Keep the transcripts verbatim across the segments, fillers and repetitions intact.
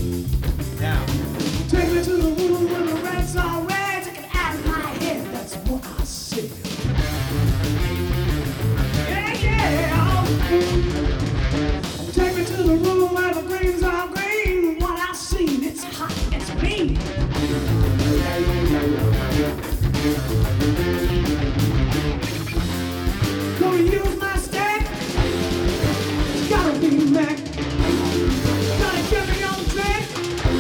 Now, Take me to the room where the rents are red. Take it out of my head, that's what I said. Yeah, yeah. Take me to the room where the greens are green. What I seen, it's hot, it's mean. Gonna use my stick. It's gotta be Mac. Gotta get me on track.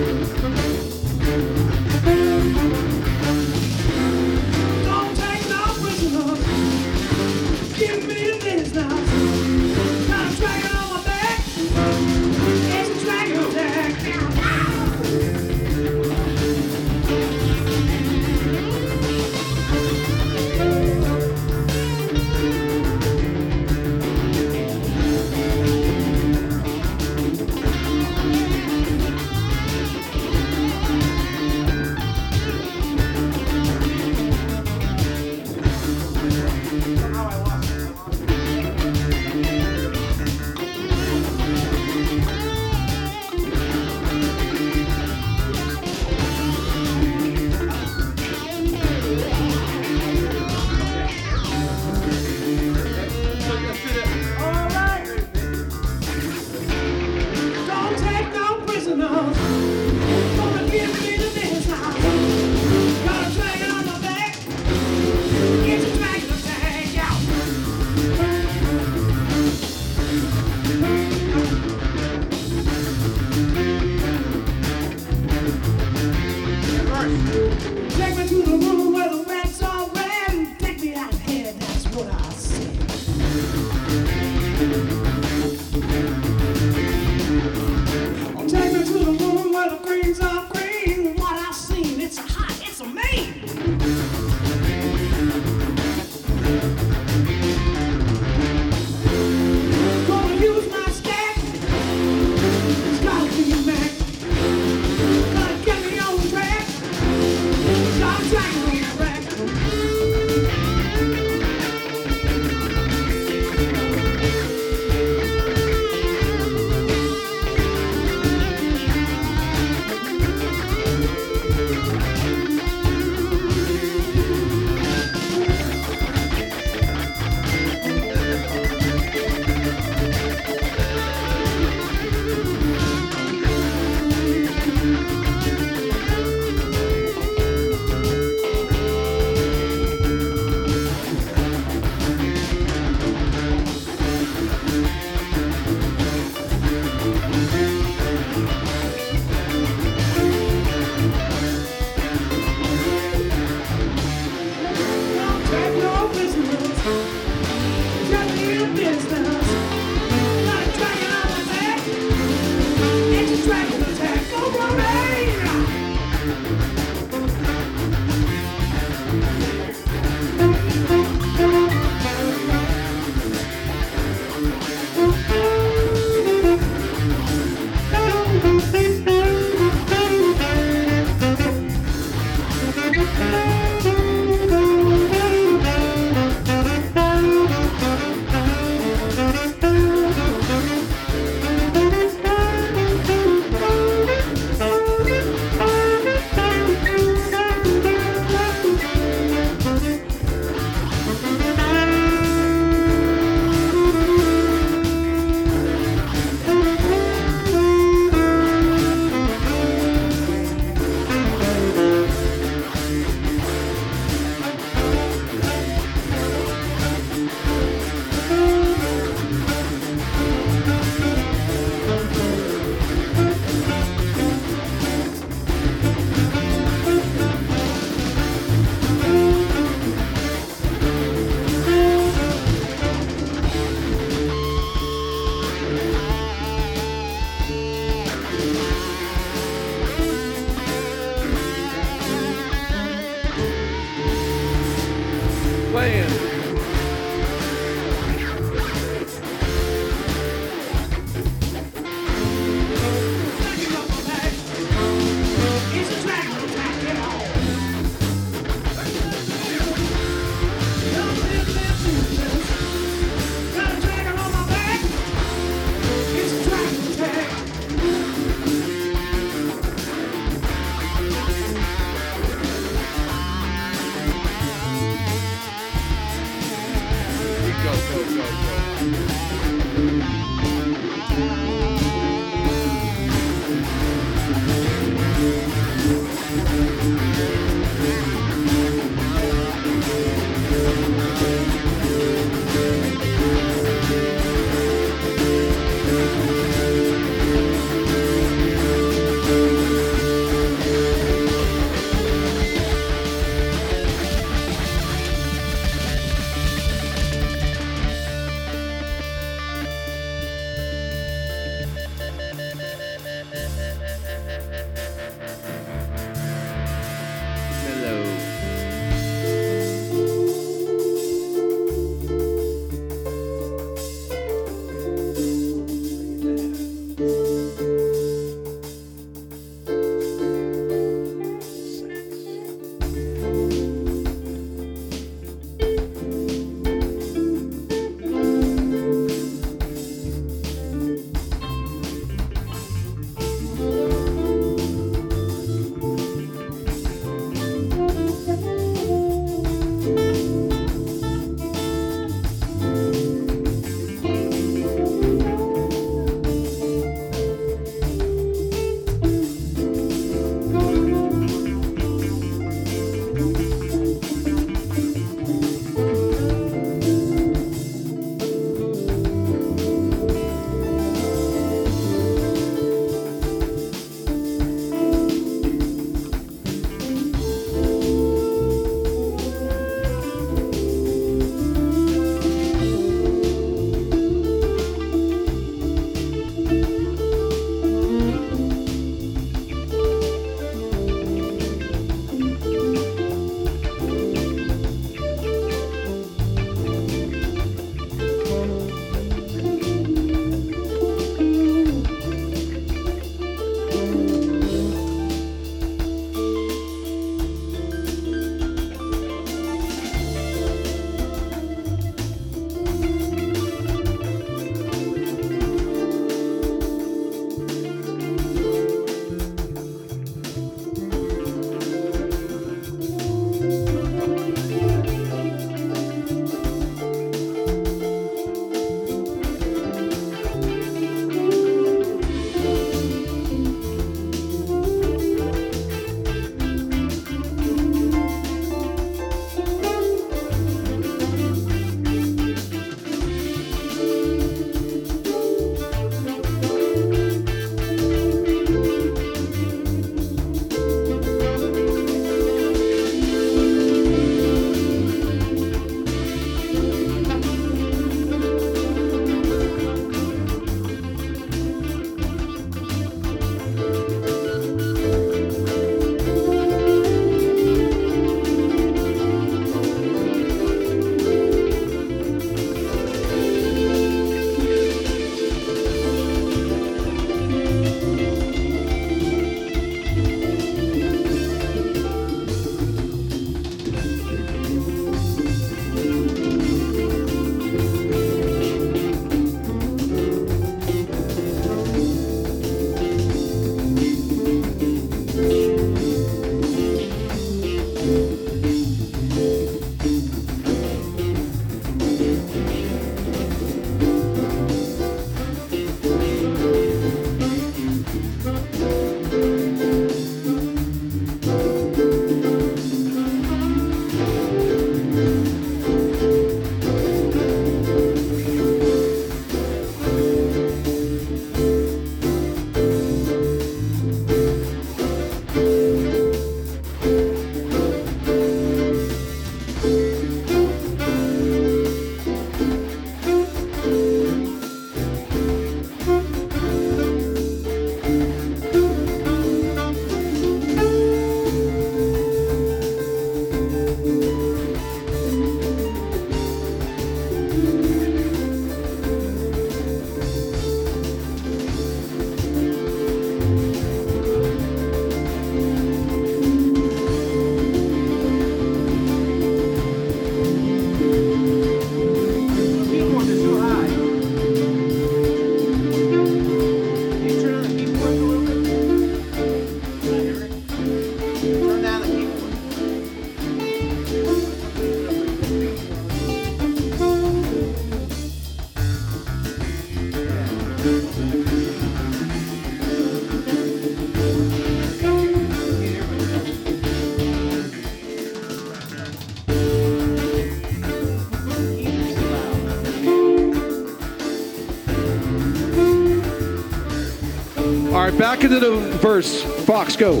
All right, back into the verse. Fox, go.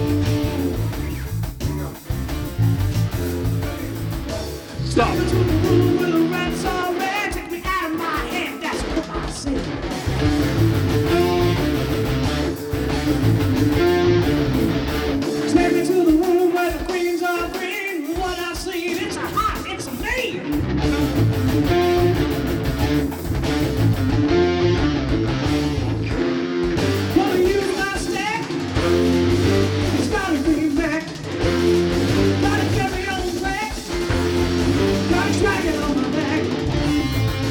Stop. To the room where the rats are red. Take me out of my head, that's what I say. Take me to the room where the queens are green. What I've seen, it's a hot, it's a maid. Wanna use my stack? It's gotta be Mac. Gotta carry on back. Gotta drag it on my back.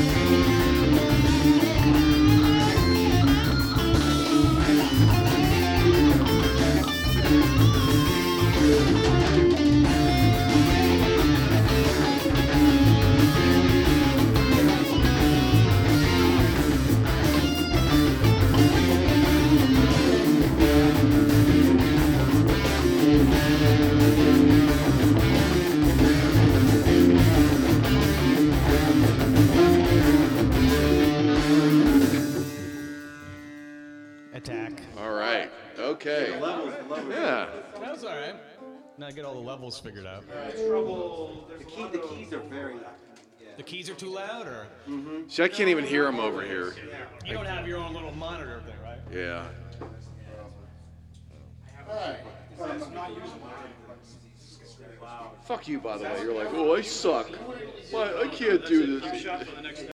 Attack. All right. Okay. Yeah. That was all right. Now I get all the levels figured out. The, key, the keys are very. The keys are too loud, or See, I can't even hear him over here. you don't have your own little monitor thing, right? Yeah. Fuck you, by the way. You're like, oh, I suck. Why, I can't do this.